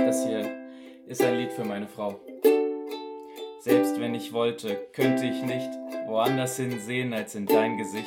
Das hier ist ein Lied für meine Frau. Selbst wenn ich wollte, könnte ich nicht woanders hinsehen als in dein Gesicht.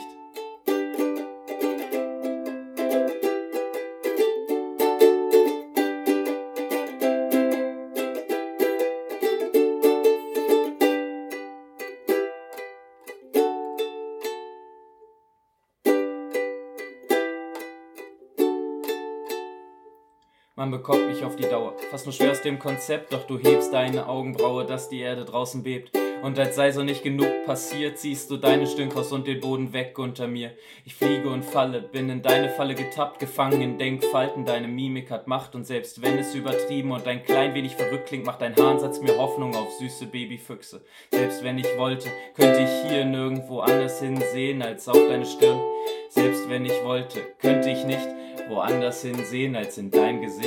Man bekommt mich auf die Dauer fast nur schwer aus dem Konzept, doch du hebst deine Augenbraue, dass die Erde draußen bebt. Und als sei so nicht genug passiert, ziehst du deine Stirn kraus und den Boden weg unter mir. Ich fliege und falle, bin in deine Falle getappt, gefangen in Denkfalten, deine Mimik hat Macht. Und selbst wenn es übertrieben und ein klein wenig verrückt klingt, macht dein Haaransatz mir Hoffnung auf süße Babyfüchse. Selbst wenn ich wollte, könnte ich hier nirgendwo anders hinsehen als auf deine Stirn. Selbst wenn ich wollte, könnte ich nicht woanders hinsehen als in dein Gesicht.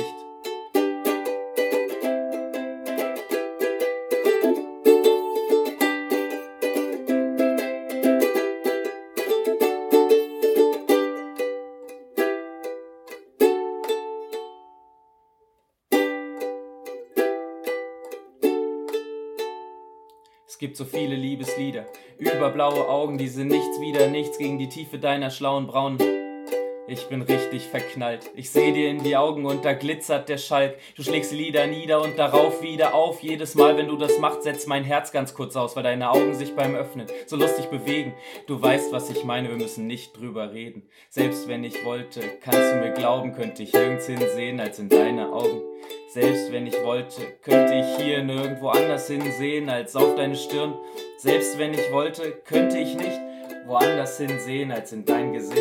Es gibt so viele Liebeslieder über blaue Augen, die sind nichts wieder, nichts gegen die Tiefe deiner schlauen braunen. Ich bin richtig verknallt, ich seh dir in die Augen und da glitzert der Schalk. Du schlägst die Lider nieder und darauf wieder auf. Jedes Mal, wenn du das machst, setzt mein Herz ganz kurz aus, weil deine Augen sich beim Öffnen so lustig bewegen. Du weißt, was ich meine, wir müssen nicht drüber reden. Selbst wenn ich wollte, kannst du mir glauben, könnte ich nirgends hinsehen als in deine Augen. Selbst wenn ich wollte, könnte ich hier nirgendwo anders hinsehen als auf deine Stirn. Selbst wenn ich wollte, könnte ich nicht woanders hinsehen als in dein Gesicht.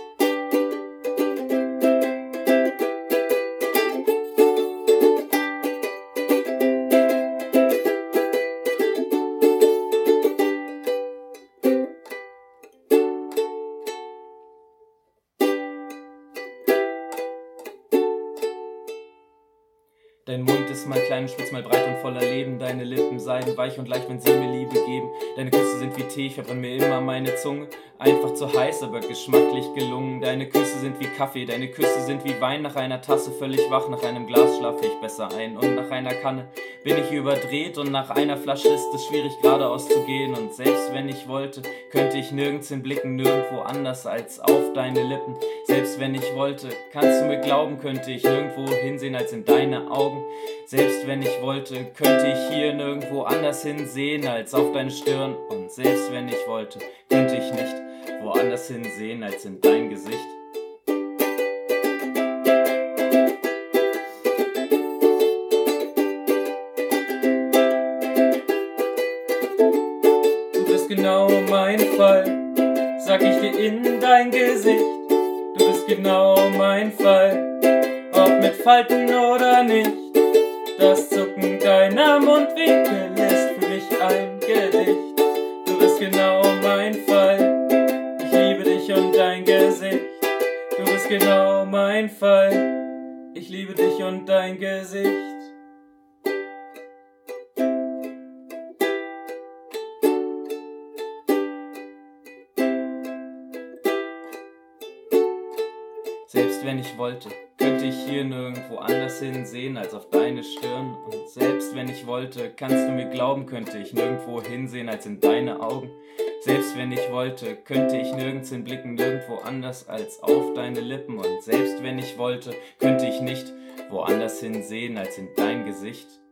Dein Mund ist mal klein und spitz, mal breit und voller Leben. Deine Lippen seidenweich und leicht, wenn sie mir Liebe geben. Deine Küsse sind wie Tee, ich verbrenne mir immer meine Zunge. Einfach zu heiß, aber geschmacklich gelungen. Deine Küsse sind wie Kaffee, deine Küsse sind wie Wein. Nach einer Tasse völlig wach, nach einem Glas schlafe ich besser ein. Und nach einer Kanne bin ich überdreht und nach einer Flasche ist es schwierig geradeaus zu gehen. Und selbst wenn ich wollte, könnte ich nirgends hinblicken, nirgendwo anders als auf deine Lippen. Selbst wenn ich wollte, kannst du mir glauben, könnte ich nirgendwo hinsehen als in deine Augen. Selbst wenn ich wollte, könnte ich hier nirgendwo anders hinsehen als auf deine Stirn. Und selbst wenn ich wollte, könnte ich nicht woanders hinsehen als in dein Gesicht. Du bist genau mein Fall, sag ich dir in dein Gesicht. Du bist genau mein Fall, ob mit Falten oder nicht. Das Zucken deiner Mundwinkel ist für mich ein Gedicht. Du bist genau mein Fall, ich liebe dich und dein Gesicht. Du bist genau mein Fall, ich liebe dich und dein Gesicht. Selbst wenn ich wollte, könnte ich hier nirgendwo anders hinsehen als auf deine Stirn. Und selbst wenn ich wollte, kannst du mir glauben, könnte ich nirgendwo hinsehen als in deine Augen. Selbst wenn ich wollte, könnte ich nirgends hinblicken, nirgendwo anders als auf deine Lippen. Und selbst wenn ich wollte, könnte ich nicht woanders hinsehen als in dein Gesicht.